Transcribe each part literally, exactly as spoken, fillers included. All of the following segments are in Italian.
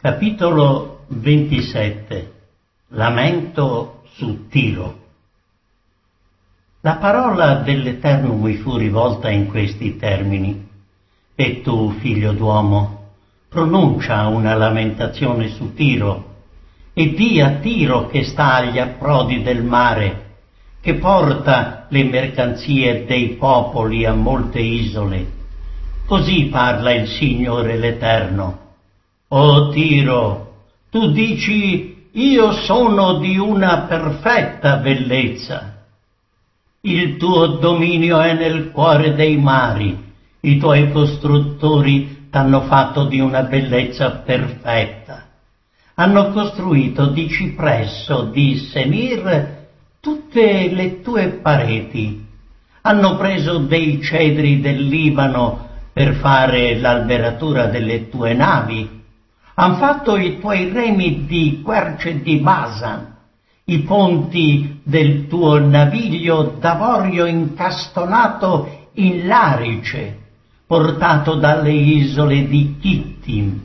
Capitolo ventisette. Lamento su Tiro. La parola dell'Eterno mi fu rivolta in questi termini: e tu, figlio d'uomo, pronuncia una lamentazione su Tiro, e di a Tiro che sta agli approdi del mare, che porta le mercanzie dei popoli a molte isole. Così parla il Signore l'Eterno: o Tiro, tu dici, io sono di una perfetta bellezza. Il tuo dominio è nel cuore dei mari, i tuoi costruttori t'hanno fatto di una bellezza perfetta. Hanno costruito di cipresso, di senir, tutte le tue pareti. Hanno preso dei cedri del Libano per fare l'alberatura delle tue navi. Han fatto i tuoi remi di querce di Basan, i ponti del tuo naviglio d'avorio incastonato in larice, portato dalle isole di Chittim.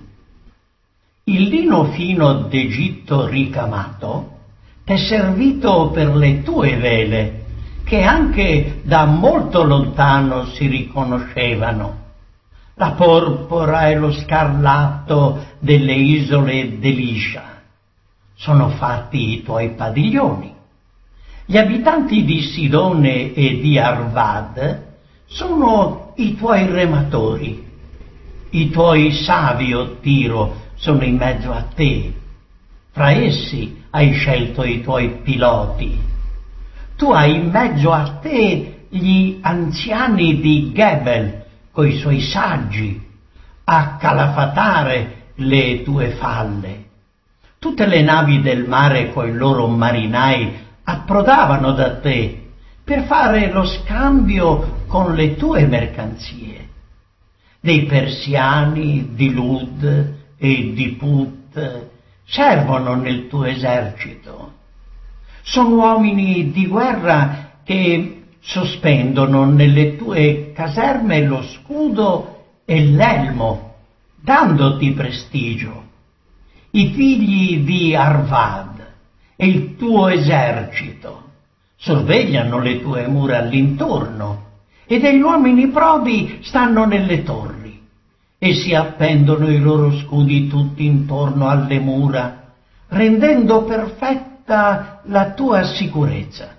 Il lino fino d'Egitto ricamato t'è servito per le tue vele, che anche da molto lontano si riconoscevano. La porpora e lo scarlatto delle isole d'Elisha sono fatti i tuoi padiglioni. Gli abitanti di Sidone e di Arvad sono i tuoi rematori. I tuoi savi, o Tiro, sono in mezzo a te. Fra essi hai scelto i tuoi piloti. Tu hai in mezzo a te gli anziani di Gebel coi suoi saggi a calafatare le tue falle. Tutte le navi del mare coi loro marinai approdavano da te per fare lo scambio con le tue mercanzie. Dei persiani di Lud e di Put servono nel tuo esercito. Sono uomini di guerra che sospendono nelle tue caserme lo scudo e l'elmo, dandoti prestigio. I figli di Arvad e il tuo esercito sorvegliano le tue mura all'intorno, e degli uomini probi stanno nelle torri, e si appendono i loro scudi tutti intorno alle mura, rendendo perfetta la tua sicurezza.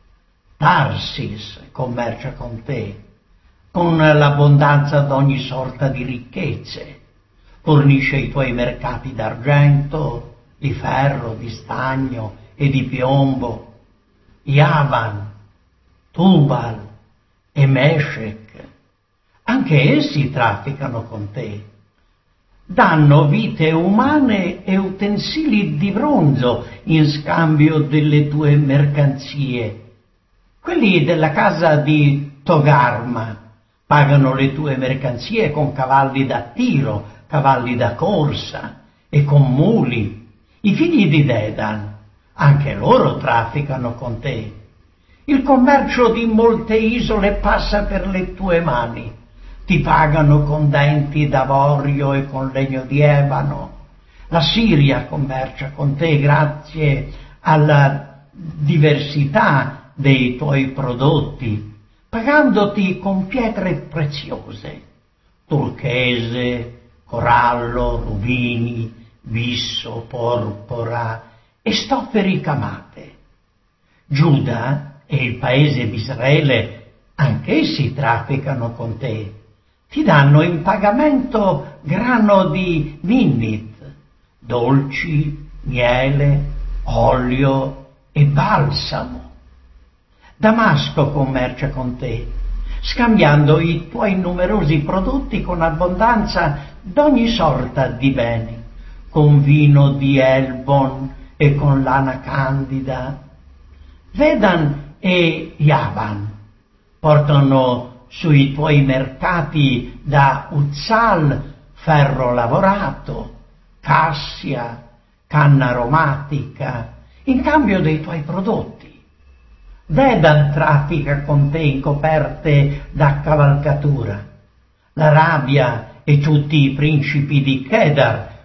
Tarsis commercia con te, con l'abbondanza d'ogni sorta di ricchezze, fornisce i tuoi mercati d'argento, di ferro, di stagno e di piombo. Yavan, Tubal e Meshech, anche essi trafficano con te. Danno vite umane e utensili di bronzo in scambio delle tue mercanzie. Quelli della casa di Togarma pagano le tue mercanzie con cavalli da tiro, cavalli da corsa e con muli. I figli di Dedan, anche loro trafficano con te. Il commercio di molte isole passa per le tue mani. Ti pagano con denti d'avorio e con legno di ebano. La Siria commercia con te grazie alla diversità dei tuoi prodotti, pagandoti con pietre preziose, turchese, corallo, rubini, bisso, porpora e stoffe ricamate. Giuda e il paese di Israele, anch'essi trafficano con te. Ti danno in pagamento grano di minnit, dolci, miele, olio e balsamo. Damasco commercia con te, scambiando i tuoi numerosi prodotti con abbondanza d'ogni sorta di beni, con vino di Elbon e con lana candida. Vedan e Yavan portano sui tuoi mercati da Uzzal ferro lavorato, cassia, canna aromatica, in cambio dei tuoi prodotti. Dedan traffica con te in coperte da cavalcatura. L'Arabia e tutti i principi di Kedar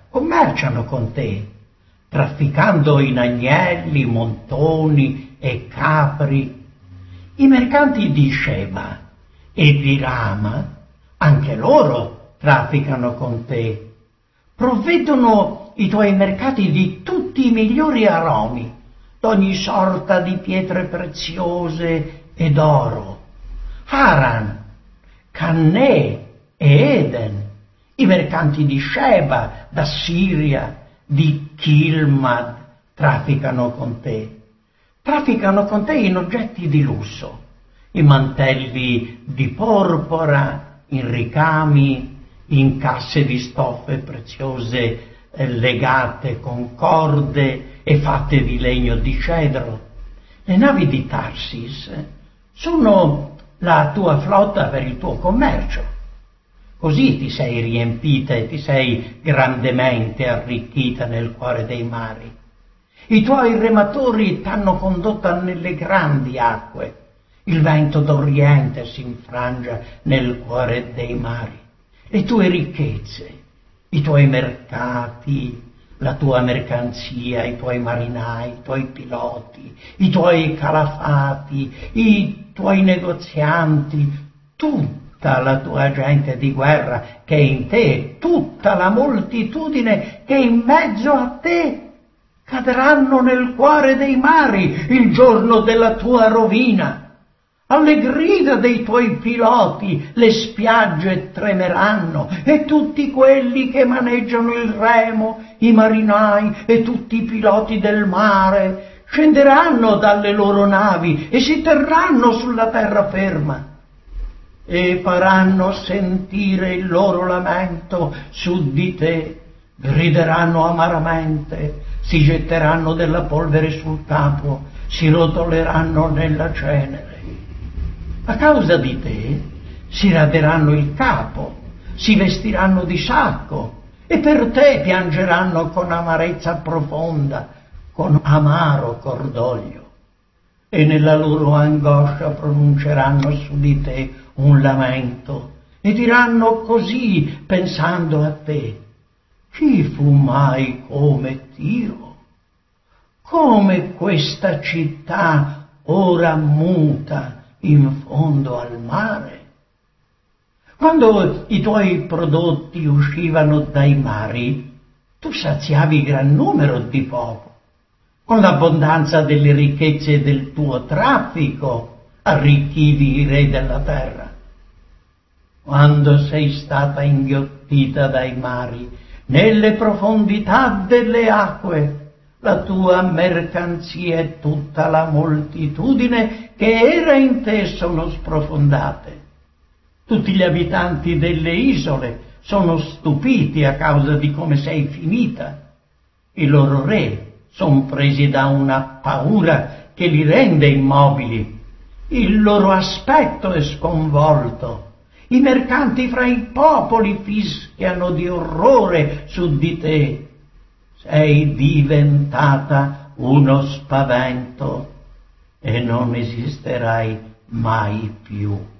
commerciano con te, trafficando in agnelli, montoni e capri. I mercanti di Sheba e di Rama, anche loro trafficano con te, provvedono i tuoi mercati di tutti i migliori aromi, d'ogni sorta di pietre preziose ed oro. Haran, Cannè e Eden, i mercanti di Sheba, d'Assiria, di Kilmad, trafficano con te. Trafficano con te in oggetti di lusso, in mantelli di porpora, in ricami, in casse di stoffe preziose eh, legate con corde e fatte di legno di cedro. Le navi di Tarsis sono la tua flotta per il tuo commercio. Così ti sei riempita e ti sei grandemente arricchita nel cuore dei mari. I tuoi rematori t'hanno condotta nelle grandi acque. Il vento d'Oriente si infrangia nel cuore dei mari. Le tue ricchezze, i tuoi mercati, la tua mercanzia, i tuoi marinai, i tuoi piloti, i tuoi calafati, i tuoi negozianti, tutta la tua gente di guerra che è in te, tutta la moltitudine che è in mezzo a te, cadranno nel cuore dei mari il giorno della tua rovina. Alle grida dei tuoi piloti le spiagge tremeranno e tutti quelli che maneggiano il remo, i marinai e tutti i piloti del mare scenderanno dalle loro navi e si terranno sulla terraferma e faranno sentire il loro lamento su di te, grideranno amaramente, si getteranno della polvere sul capo, si rotoleranno nella cenere. A causa di te si raderanno il capo, si vestiranno di sacco e per te piangeranno con amarezza profonda, con amaro cordoglio. E nella loro angoscia pronunceranno su di te un lamento e diranno così pensando a te: chi fu mai come Tiro? Come questa città ora muta in fondo al mare? Quando i tuoi prodotti uscivano dai mari, tu saziavi gran numero di popolo. Con l'abbondanza delle ricchezze del tuo traffico arricchivi i re della terra. Quando sei stata inghiottita dai mari, nelle profondità delle acque, la tua mercanzia e tutta la moltitudine che era in te sono sprofondate. Tutti gli abitanti delle isole sono stupiti a causa di come sei finita. I loro re sono presi da una paura che li rende immobili. Il loro aspetto è sconvolto. I mercanti fra i popoli fischiano di orrore su di te. Sei diventata uno spavento e non esisterai mai più.